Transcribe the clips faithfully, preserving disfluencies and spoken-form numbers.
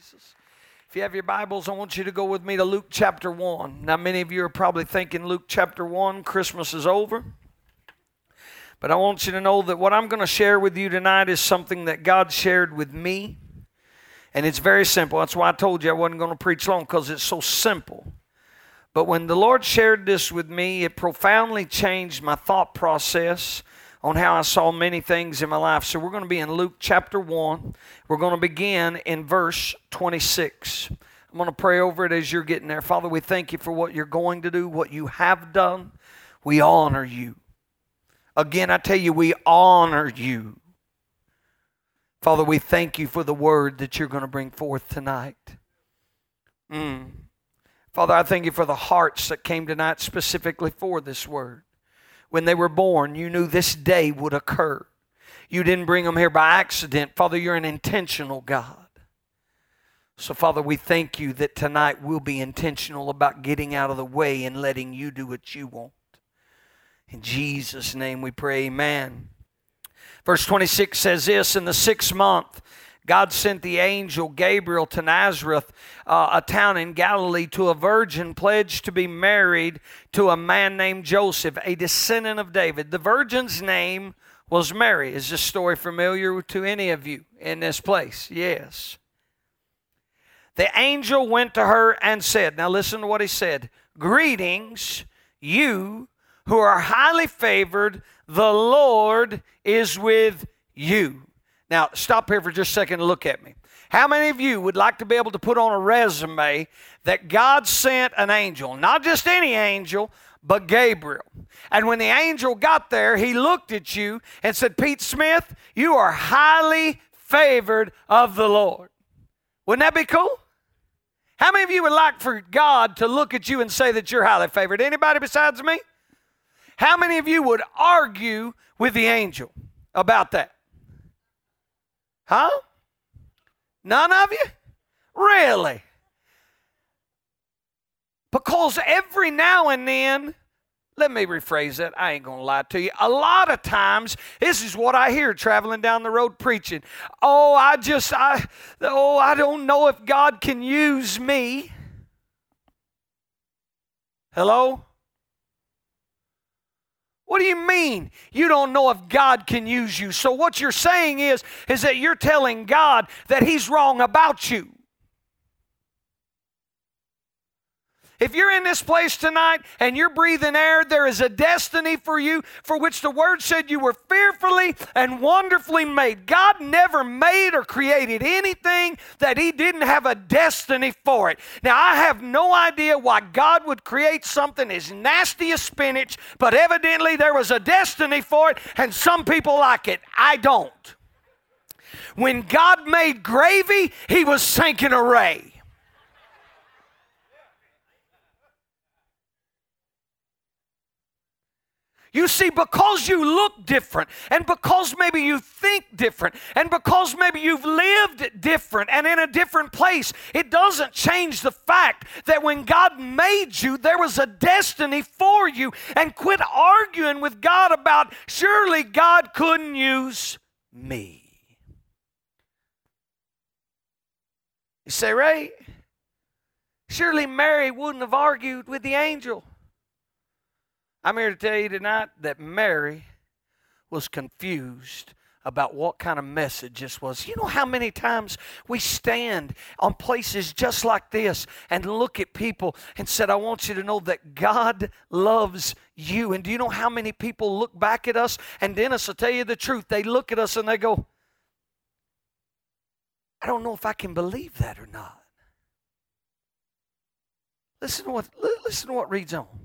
Jesus. If you have your Bibles, I want you to go with me to Luke chapter one. Now, many of you are probably thinking Luke chapter one, Christmas is over. But I want you to know that what I'm going to share with you tonight is something that God shared with me. And it's very simple. That's why I told you I wasn't going to preach long, because it's so simple. But when the Lord shared this with me, it profoundly changed my thought process on how I saw many things in my life. So we're going to be in Luke chapter one. We're going to begin in verse twenty-six. I'm going to pray over it as you're getting there. Father, we thank you for what you're going to do, what you have done. We honor you. Again, I tell you, we honor you. Father, we thank you for the word that you're going to bring forth tonight. Mm. Father, I thank you for the hearts that came tonight specifically for this word. When they were born, you knew this day would occur. You didn't bring them here by accident. Father, you're an intentional God. So, Father, we thank you that tonight we'll be intentional about getting out of the way and letting you do what you want. In Jesus' name we pray, amen. Verse twenty-six says this, in the sixth month, God sent the angel Gabriel to Nazareth, uh, a town in Galilee, to a virgin pledged to be married to a man named Joseph, a descendant of David. The virgin's name was Mary. Is this story familiar to any of you in this place? Yes. The angel went to her and said, now listen to what he said, greetings, you who are highly favored, the Lord is with you. Now, stop here for just a second and look at me. How many of you would like to be able to put on a resume that God sent an angel, not just any angel, but Gabriel? And when the angel got there, he looked at you and said, Pete Smith, you are highly favored of the Lord. Wouldn't that be cool? How many of you would like for God to look at you and say that you're highly favored? Anybody besides me? How many of you would argue with the angel about that? Huh? None of you? Really? Because every now and then, let me rephrase that. I ain't going to lie to you. A lot of times, this is what I hear traveling down the road preaching. Oh, I just, I, oh, I don't know if God can use me. Hello? What do you mean you don't know if God can use you? So what you're saying is, is that you're telling God that He's wrong about you. If you're in this place tonight and you're breathing air, there is a destiny for you for which the Word said you were fearfully and wonderfully made. God never made or created anything that He didn't have a destiny for it. Now, I have no idea why God would create something as nasty as spinach, but evidently there was a destiny for it, and some people like it. I don't. When God made gravy, He was sinking a ray. You see, because you look different, and because maybe you think different, and because maybe you've lived different and in a different place, it doesn't change the fact that when God made you, there was a destiny for you. And quit arguing with God about, surely God couldn't use me. You say, Ray, surely Mary wouldn't have argued with the angel. I'm here to tell you tonight that Mary was confused about what kind of message this was. You know how many times we stand on places just like this and look at people and said, I want you to know that God loves you. And do you know how many people look back at us? And Dennis will tell you the truth. They look at us and they go, I don't know if I can believe that or not. Listen to what, listen to what reads on.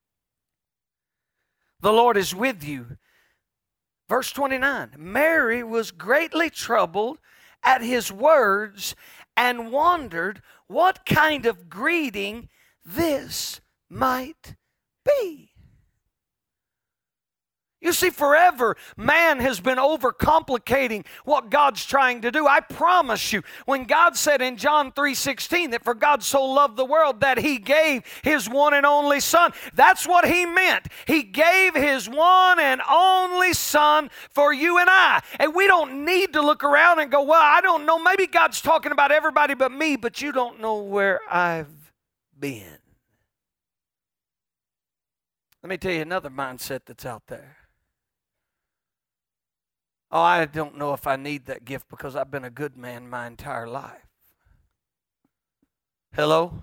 The Lord is with you. Verse twenty-nine, Mary was greatly troubled at his words and wondered what kind of greeting this might be. You see, forever, man has been overcomplicating what God's trying to do. I promise you, when God said in John three sixteen that for God so loved the world that He gave His one and only Son, that's what He meant. He gave His one and only Son for you and I. And we don't need to look around and go, well, I don't know, maybe God's talking about everybody but me, but you don't know where I've been. Let me tell you another mindset that's out there. Oh, I don't know if I need that gift because I've been a good man my entire life. Hello?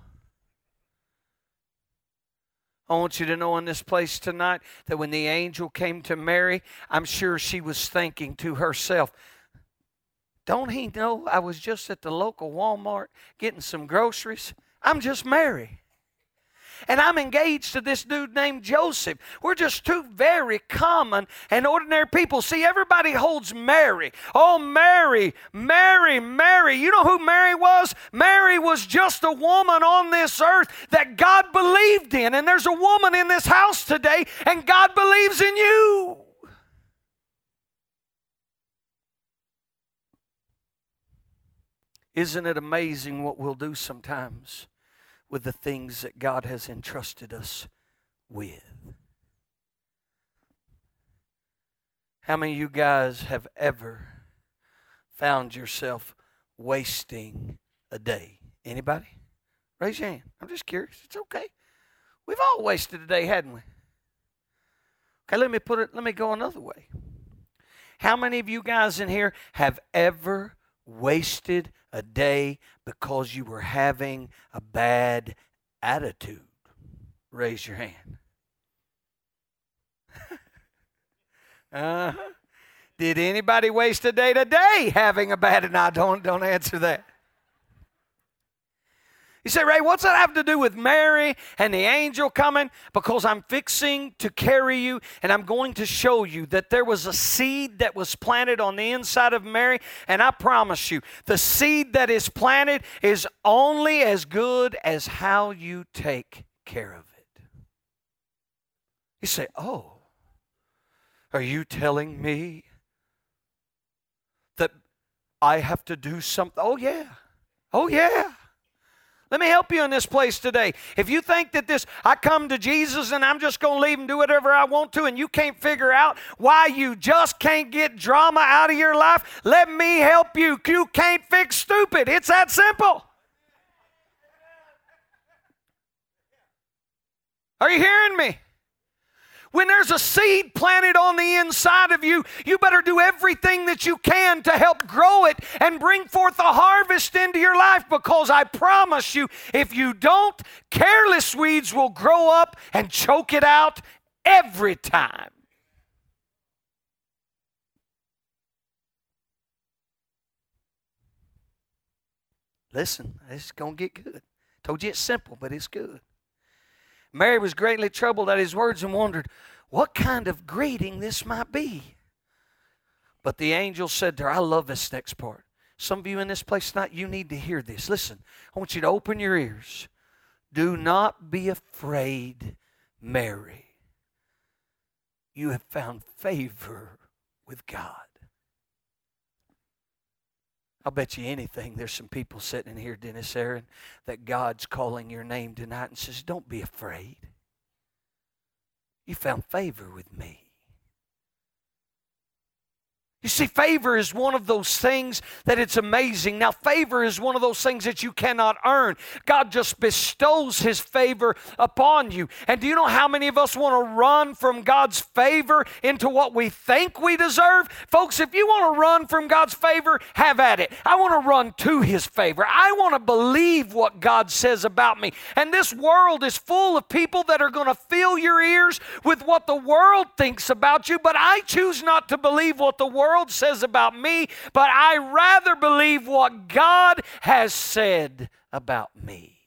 I want you to know in this place tonight that when the angel came to Mary, I'm sure she was thinking to herself, don't he know I was just at the local Walmart getting some groceries? I'm just Mary. And I'm engaged to this dude named Joseph. We're just two very common and ordinary people. See, everybody holds Mary. Oh, Mary, Mary, Mary. You know who Mary was? Mary was just a woman on this earth that God believed in. And there's a woman in this house today, and God believes in you. Isn't it amazing what we'll do sometimes with the things that God has entrusted us with? How many of you guys have ever found yourself wasting a day? Anybody? Raise your hand. I'm just curious. It's okay. We've all wasted a day, hadn't we? Okay, let me put it, let me go another way. How many of you guys in here have ever wasted a day because you were having a bad attitude? Raise your hand. uh-huh. Did anybody waste a day today having a bad? No, don't don't answer that. You say, Ray, what's that have to do with Mary and the angel coming? Because I'm fixing to carry you, and I'm going to show you that there was a seed that was planted on the inside of Mary, and I promise you, the seed that is planted is only as good as how you take care of it. You say, oh, are you telling me that I have to do something? Oh, yeah. Oh, yeah. Let me help you in this place today. If you think that this, I come to Jesus and I'm just going to leave and do whatever I want to, and you can't figure out why you just can't get drama out of your life, let me help you. You can't fix stupid. It's that simple. Are you hearing me? When there's a seed planted on the inside of you, you better do everything that you can to help grow it and bring forth a harvest into your life, because I promise you, if you don't, careless weeds will grow up and choke it out every time. Listen, it's going to get good. Told you it's simple, but it's good. Mary was greatly troubled at his words and wondered what kind of greeting this might be. But the angel said to her, I love this next part. Some of you in this place tonight, you need to hear this. Listen, I want you to open your ears. Do not be afraid, Mary. You have found favor with God. I'll bet you anything there's some people sitting in here, Dennis Aaron, that God's calling your name tonight and says, don't be afraid. You found favor with me. You see, favor is one of those things that it's amazing. Now, favor is one of those things that you cannot earn. God just bestows His favor upon you. And do you know how many of us want to run from God's favor into what we think we deserve? Folks, if you want to run from God's favor, have at it. I want to run to His favor. I want to believe what God says about me. And this world is full of people that are going to fill your ears with what the world thinks about you, but I choose not to believe what the world world says about me, but I rather believe what God has said about me.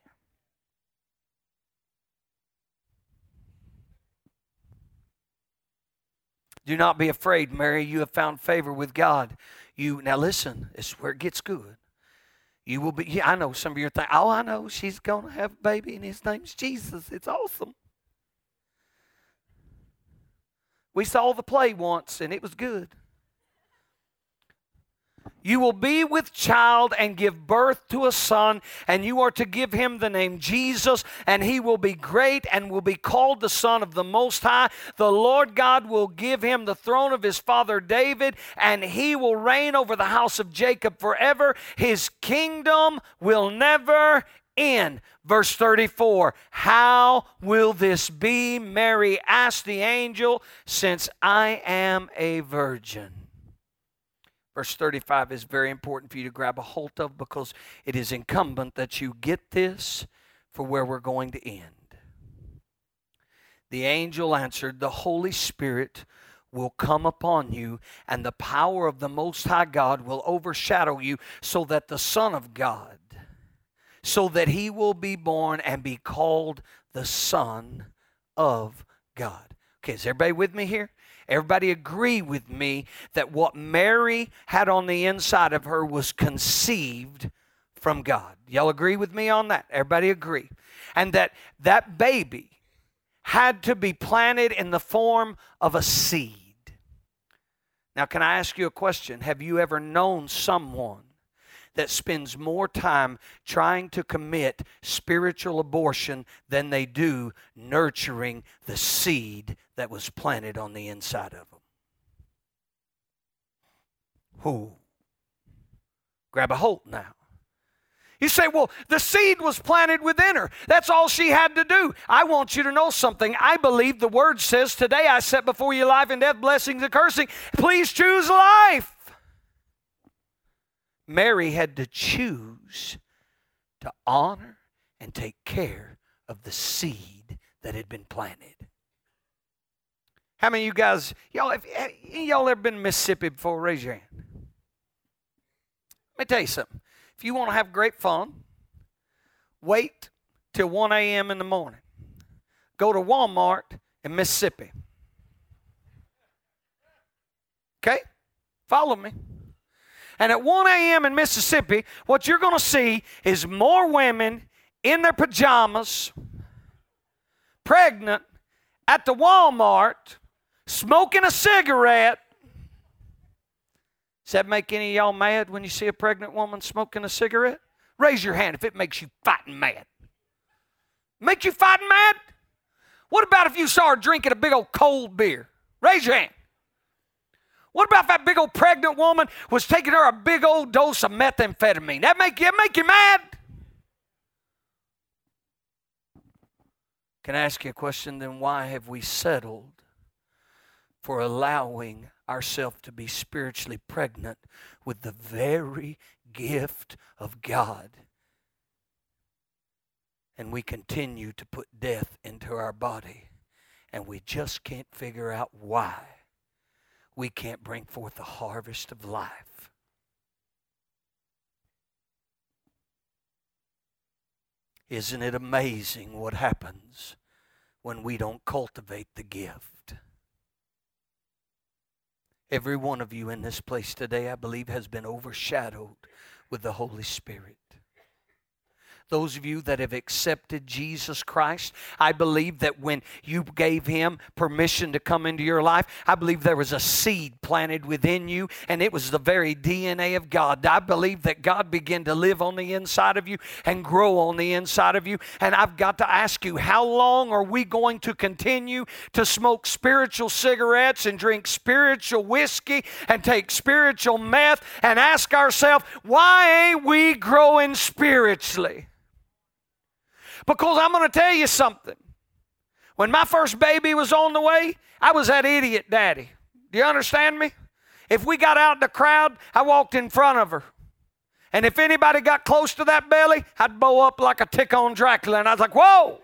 Do not be afraid, Mary. You have found favor with God. You now listen. This is where it gets good. You will be. Yeah, I know some of you are thinking, oh, I know she's going to have a baby, and his name's Jesus. It's awesome. We saw the play once, and it was good. You will be with child and give birth to a son, and you are to give him the name Jesus, and he will be great and will be called the Son of the Most High. The Lord God will give him the throne of his father David, and he will reign over the house of Jacob forever. His kingdom will never end. Verse thirty-four, how will this be? Mary asked the angel, since I am a virgin. Verse thirty-five is very important for you to grab a hold of, because it is incumbent that you get this for where we're going to end. The angel answered, the Holy Spirit will come upon you, and the power of the Most High God will overshadow you, so that the Son of God, so that he will be born and be called the Son of God. Okay, is everybody with me here? Everybody agree with me that what Mary had on the inside of her was conceived from God. Y'all agree with me on that? Everybody agree. And that that baby had to be planted in the form of a seed. Now, can I ask you a question? Have you ever known someone that spends more time trying to commit spiritual abortion than they do nurturing the seed that was planted on the inside of them? Who? Grab a hold now. You say, well, the seed was planted within her. That's all she had to do. I want you to know something. I believe the word says, today I set before you life and death, blessings and cursing. Please choose life. Mary had to choose to honor and take care of the seed that had been planted. How many of you guys, y'all, have, have y'all ever been in Mississippi before? Raise your hand. Let me tell you something. If you want to have great fun, wait till one a.m. in the morning. Go to Walmart in Mississippi. Okay? Follow me. And at one a.m. in Mississippi, what you're going to see is more women in their pajamas, pregnant, at the Walmart, smoking a cigarette. Does that make any of y'all mad when you see a pregnant woman smoking a cigarette? Raise your hand if it makes you fighting mad. Make you fighting mad? What about if you saw her drinking a big old cold beer? Raise your hand. What about if that big old pregnant woman was taking her a big old dose of methamphetamine? That make you, make you mad? Can I ask you a question then? Why have we settled for allowing ourselves to be spiritually pregnant with the very gift of God? And we continue to put death into our body, and we just can't figure out why we can't bring forth the harvest of life. Isn't it amazing what happens when we don't cultivate the gift? Every one of you in this place today, I believe, has been overshadowed with the Holy Spirit. Those of you that have accepted Jesus Christ, I believe that when you gave him permission to come into your life, I believe there was a seed planted within you, and it was the very D N A of God. I believe that God began to live on the inside of you and grow on the inside of you. And I've got to ask you, how long are we going to continue to smoke spiritual cigarettes and drink spiritual whiskey and take spiritual meth and ask ourselves, why ain't we growing spiritually? Because I'm going to tell you something. When my first baby was on the way, I was that idiot daddy. Do you understand me? If we got out in the crowd, I walked in front of her. And if anybody got close to that belly, I'd bow up like a tick on Dracula. And I was like, whoa!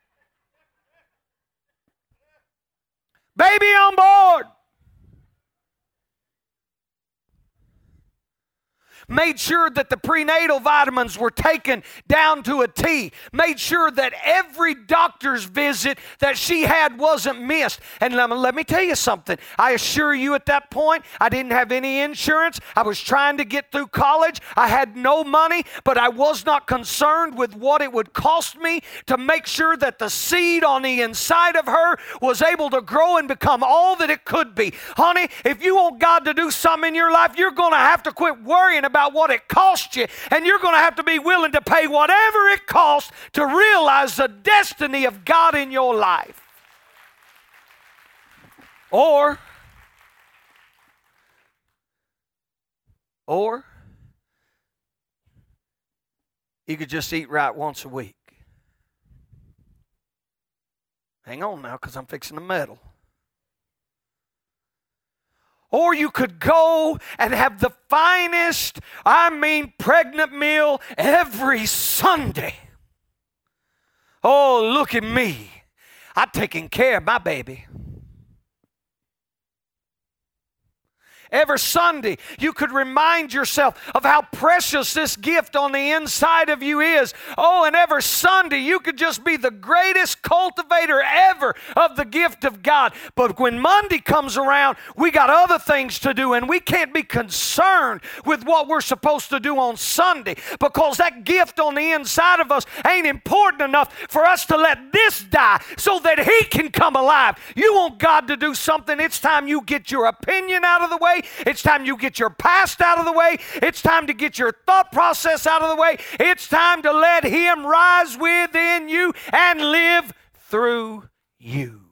Baby on board! made sure that the prenatal vitamins were taken down to a T, made sure that every doctor's visit that she had wasn't missed. And let me, let me tell you something. I assure you at that point, I didn't have any insurance. I was trying to get through college. I had no money, but I was not concerned with what it would cost me to make sure that the seed on the inside of her was able to grow and become all that it could be. Honey, if you want God to do something in your life, you're going to have to quit worrying about what it costs you, and you're going to have to be willing to pay whatever it costs to realize the destiny of God in your life. Or, or you could just eat right once a week. Hang on now, because I'm fixing to meddle. Or you could go and have the finest, I mean pregnant meal every Sunday. Oh, look at me. I'm taking care of my baby. Every Sunday, you could remind yourself of how precious this gift on the inside of you is. Oh, and every Sunday, you could just be the greatest cultivator ever of the gift of God. But when Monday comes around, we got other things to do, and we can't be concerned with what we're supposed to do on Sunday, because that gift on the inside of us ain't important enough for us to let this die so that He can come alive. You want God to do something, it's time you get your opinion out of the way. It's time you get your past out of the way. It's time to get your thought process out of the way. It's time to let Him rise within you and live through you.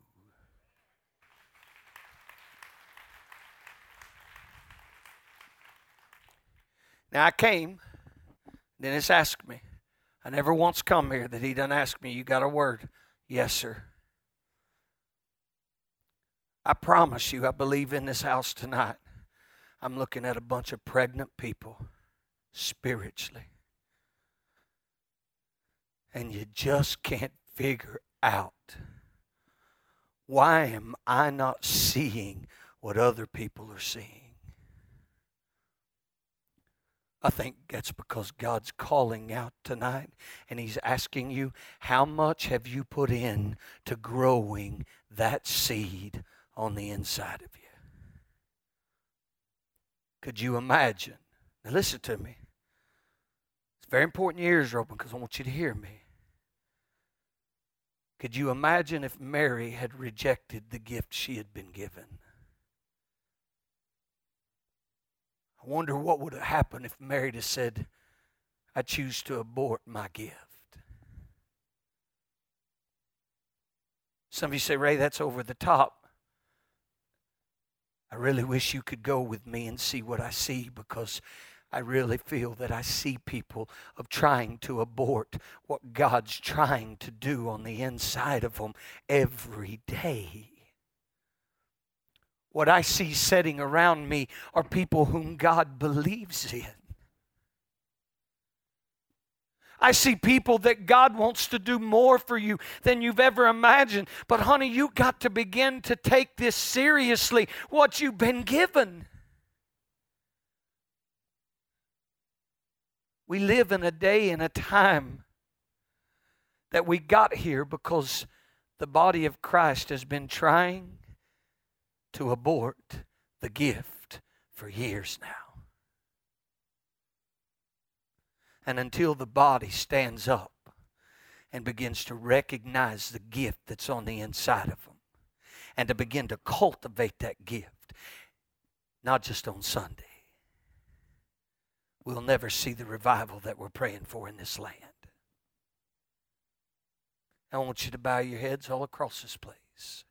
Now I came, Dennis asked me. I never once come here that he done ask me, you got a word? Yes, sir. I promise you, I believe in this house tonight, I'm looking at a bunch of pregnant people spiritually. And you just can't figure out, why am I not seeing what other people are seeing? I think that's because God's calling out tonight, and He's asking you, how much have you put in to growing that seed on the inside of you? Could you imagine? Now listen to me. It's very important your ears are open, because I want you to hear me. Could you imagine if Mary had rejected the gift she had been given? I wonder what would have happened if Mary had said, I choose to abort my gift. Some of you say, Ray, that's over the top. I really wish you could go with me and see what I see, because I really feel that I see people of trying to abort what God's trying to do on the inside of them every day. What I see sitting around me are people whom God believes in. I see people that God wants to do more for you than you've ever imagined. But honey, you got to begin to take this seriously, what you've been given. We live in a day and a time that we got here because the body of Christ has been trying to abort the gift for years now. And until the body stands up and begins to recognize the gift that's on the inside of them, and to begin to cultivate that gift, not just on Sunday, we'll never see the revival that we're praying for in this land. I want you to bow your heads all across this place.